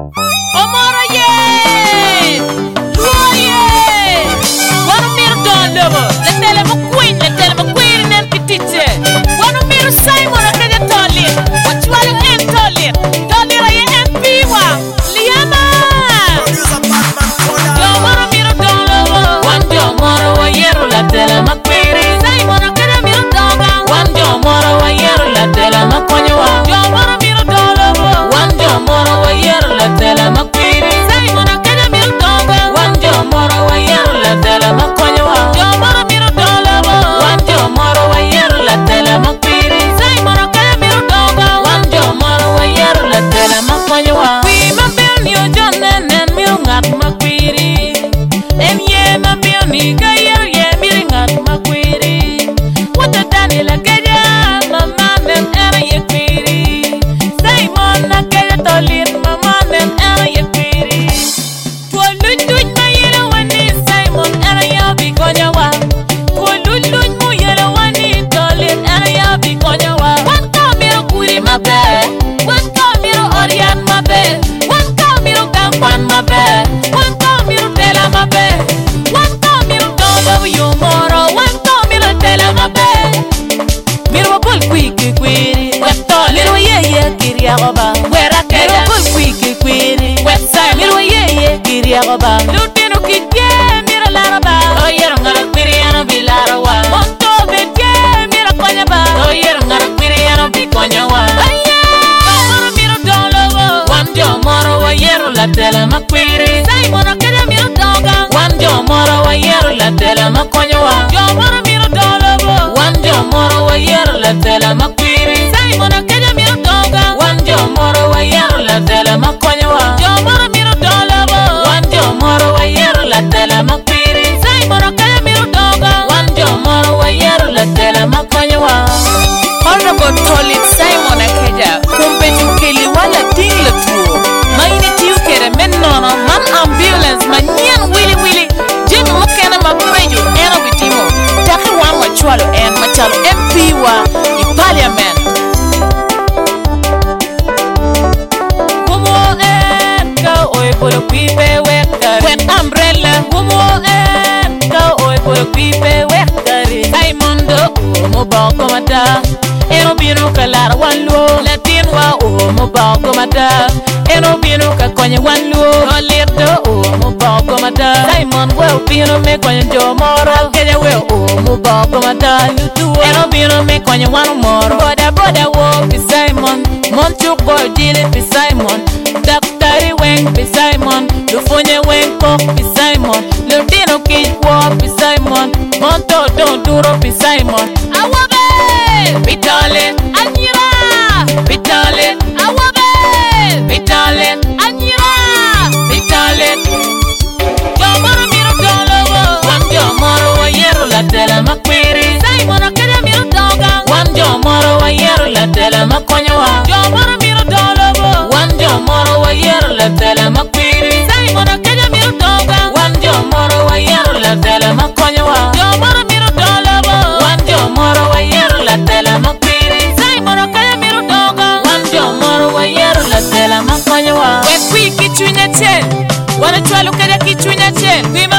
Omara ye, Lua ye. Wanu miru don lobo. Let tell me queen nen petite. Wanu miru Simon akaja tolit. Wachwala en tolit. Tolira ye MP wa. Liama. Yo wanu miru don lobo. Wanu omara wa yeru let tell me queen. Simon akaja miru donga. Wanu omara wa yeru let tell me konyawa. Yo wanu miru don lobo. Wanu omara wa yeru let tell me queen. Simon akaja miru donga. Wanu omara wa yeru let tell me konyawa. Yo wanu miru don lobo. Wanu omara wa yeru let tell me queen. Simon akaja miru donga. Wanu omara wa yeru let tell me konyawa. We ma bel ni ojonen en miru ngat ma queen. En ye ma bel ni ga yeru ye miru ngat ma queen. What a Daniela keja mama nem era ye queen. Simon akaja tolit mama nem era ye queen. Luñ ma yele wani Simon era ya bi konyawa. Luñ mu yele wani tolit era ya bi konyawa. Wan ka miro kuri mabe. Wan ka miro orian mabe. Wan ka miro gampan mabe. Wan ka miro tela mabe. Wan ka miro dolo yo moro. Wan ka miro tela mabe. Miro bol kwiki kwiri. Wetol miro ye kiria goba. Wera miro bol kwiki kwiri. Wetsa miro ye kiria goba. Lutino kidye miro laraba. Oyero ngara kwiri ano bilarawa. Monto bedye miro konyaba. Oyero ngara kwiri ano bikonyawa. Aye. Moro miro dolo. Wando moro wa yero la tela makwiri. Simon akaja miro donga. Wando moro wa yero la tela makonyawa. Yo moro miro dolo. Wando moro wa yero la tela makwiri. Simon akaja miro donga. Wando moro wa yero la tela makonyawa. Yo moro miro dolo. Wando moro wa yero la tela makwiri. Simon akaja miro donga. Wando moro wa yero la tela makonyawa. Honorable Tolit Simon Akaja, kumpeju kili wala tingla tuo. Maini tiu kere men nono, man ambulance, man nyan wili. Jim mukena mapreju, eno bitimo. Taki wan machualo en machalo MP wa i parliament. Kumo en ka oy polo pipe wekari. Wet umbrella, Kumo en ka oy polo pipe wekari. Simon do mo bako mata. Eno binu ka lara wanluo. Latin wa mo bako mata. Eno binu ka konye wanluo. Tolit do mo bako mata. Simon well binu me konye jo moro. Kenya well mo bako mata. Eno binu me konye wanu moro. Boda wo pi Simon. Monchuk boy dile pi Simon. Daktari weng pi Simon. Lufunye weng kok pi Simon. Lutino kij wo pi Simon. Monto don duro pi Simon. Awabe! Pitale! Anyira! Pitale! Awabe! Pitale! Anyira! Pitale! Jomoro miro dolo. Wan jomoro wa yero la tela makwiri. Simon akaja miro donga. Wan jomoro wa yero la tela makonyawa. Jomoro miro dolo. Wan jomoro wa yero la tela makwiri. Simon akaja miro donga. Wan jomoro wa yero la tela makonyawa. Jomoro miro dolo. Wan jomoro wa yero la tela makwiri. Simon akaja miro donga. Wan jomoro wa yero la tela makonyawa. wet kui kichunya chen. Wana chwalu kaja kichunya chen.